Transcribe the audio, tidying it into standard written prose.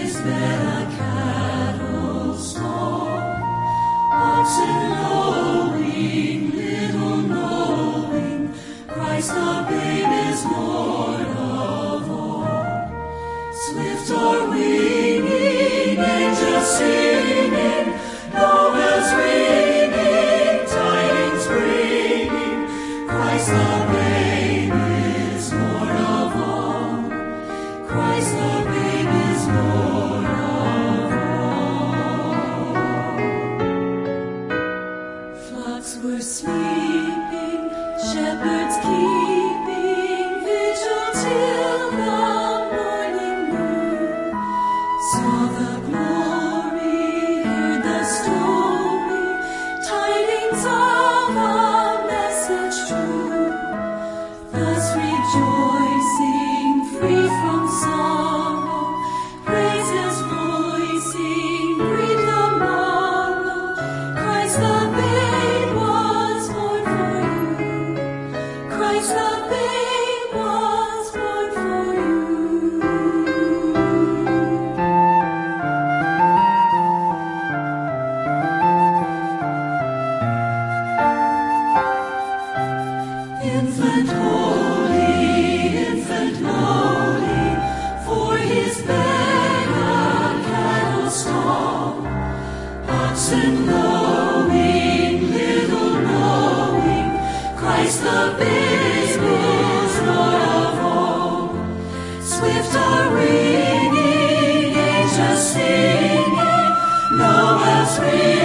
there a cattle stall? Oxen lowing, little knowing, Christ the babe is Lord of all. Swift are winging, angels singing, Noel's ringing, tidings bringing, Christ the babe is Lord of all. Christ the babe is Lord of all. Flocks were sleeping, shepherds keeping vigil till the morning grew. Saw the glory, heard the story, tidings of a message true. Thus rejoicing, free from sorrow, praises voicing, greet the morrow. Christ the babe was born for you. Christ the babe was born for you. Infant holy, infant lowly, for his bed a cattle stall. Oxen lowing, little knowing, Christ the babe is Lord of all. Swift are ringing, angels singing, Noel's ringing.